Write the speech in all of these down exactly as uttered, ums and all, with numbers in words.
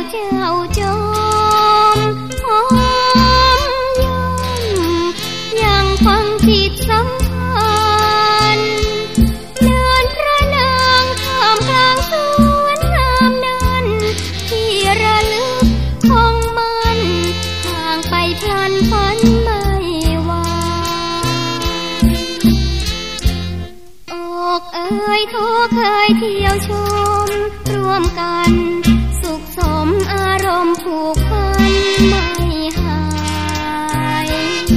เจ้าจอมหอมยมยังฟังจิตสัมพันธ์เดินพระนางท่ามกลางสวนงามนั้นที่ระลึกคงมันห่างไปพลันฝันไม่วางอกเอ่ยโทเคยเที่ยวชมร่วมกันสุขสมอารมณ์ผูกพันไม่หาย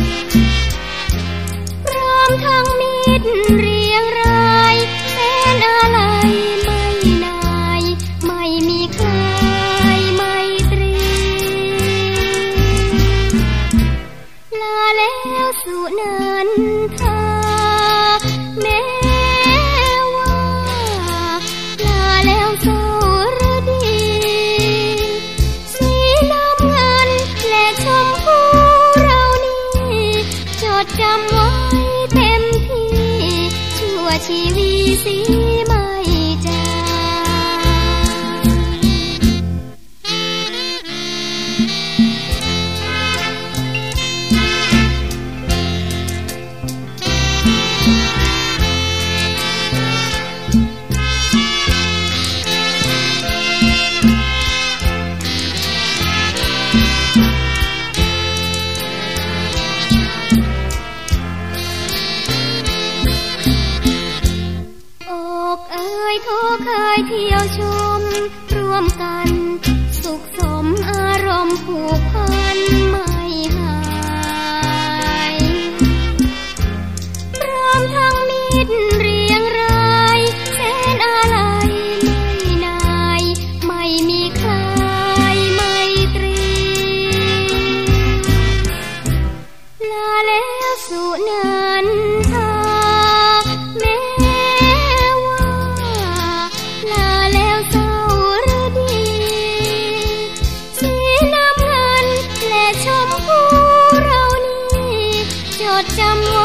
พร้อมทั้งมิตรเรียงรายเป็นอะไรไม่นายไม่มีใครไม่ตรีลาแล้วสุนันทาแม้ว่าลาแล้วเศร้ารดีสีน้ำเงินและชมพูเรานี้จดจำไว้เต็มที่ชั่วชีวิตสีไม่จางอกเอ่ยโทเคยเที่ยวชมร่วมกันสุขสมอารมณ์ผูกพันไม่หายพร้อมทั้งมิตรเรียงรายแสนอะไรไม่นายไม่มีใครไม่ตรีลาแล้วสุนันทาแม้ว่าลาแล้วเศร้ารดีสีน้ำเงินและชมพูเรานี้จดจำไว้